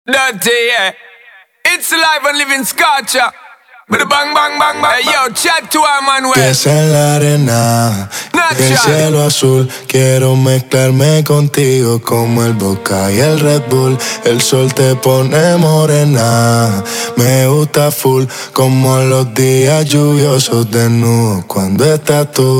Dirty, yeah. It's live and living Scotcha. With a bang, bang, bang, bang. Hey, yo, chat to our Manuel. Pies en la arena, el cielo azul. Quiero mezclarme contigo como el Vodka y el Red Bull. El sol te pone morena. Me gusta full como los días lluviosos desnudos cuando estás tú.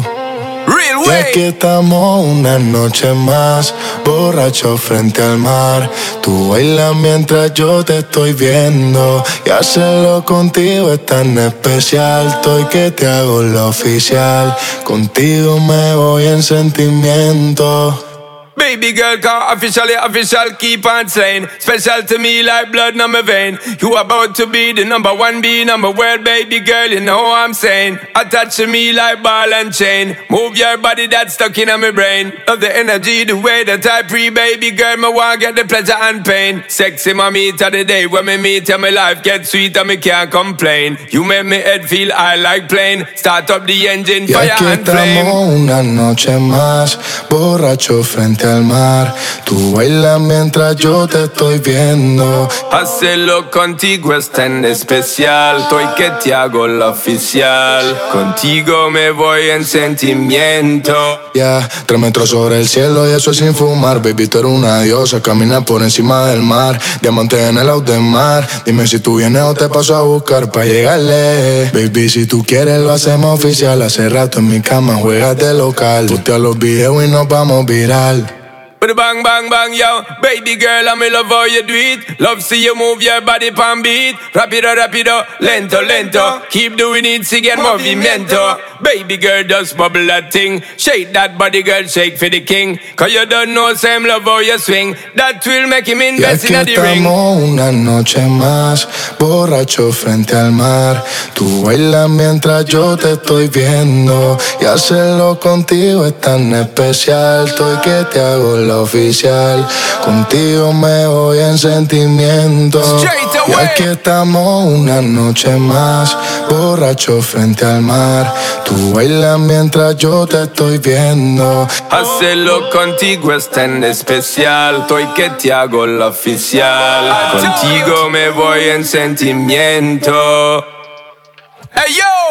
Y aquí estamos una noche más, borrachos frente al mar. Tú bailas mientras yo te estoy viendo, y hacerlo contigo es tan especial. Estoy que te hago la oficial, contigo me voy en sentimiento. Baby girl, cause official, keep on saying. Special to me like blood in my vein. You about to be the number one, be number world, baby girl, you know what I'm saying. Attach to me like ball and chain. Move your body that's stuck in my brain. Love the energy, the way that I pre, baby girl, me want get the pleasure and pain. Sexy mommy to the day when me meet you, my life get sweet and me can't complain. You make me head feel I like plane. Start up the engine, y fire aquí and flame. Estamos una noche más, borrachos frente al mar. Tú bailas mientras yo te estoy viendo. Hacerlo contigo es tan especial. Estoy que te hago la oficial. Contigo me voy en sentimiento. Ya, 3 metros sobre el cielo y eso es sin fumar. Baby, tú eres una diosa, camina por encima del mar. Diamante en el Audemars. Dime si tú vienes o te paso a buscar pa' llegarle. Baby, si tú quieres lo hacemos oficial. Hace rato en mi cama juegas de local. Postea los videos y nos vamos viral. With a bang, bang, bang, yo. Baby girl, I'm in love how you do it. Love see you move your body pan beat. Rapido, lento, lento. Keep doing it, sigue el movimiento. Baby girl, just bubble that thing. Shake that body, girl, shake for the king. Cause you don't know same love how you swing. That will make him invest in the ring. Estamos una noche más, borrachos frente al mar. Tú bailas mientras yo te estoy viendo, y hacerlo contigo es tan especial. Estoy que te hago la oficial, contigo me voy en sentimiento. Y aquí estamos una noche más, borrachos frente al mar. Tú bailas mientras yo te estoy viendo. Hacerlo contigo es tan especial. Estoy que te hago la oficial. Contigo me voy en sentimiento. Hey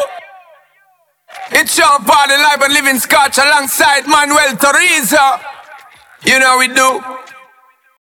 yo, it's Sean Paul, the live and living Scotch alongside Manuel Turizo. You know we do.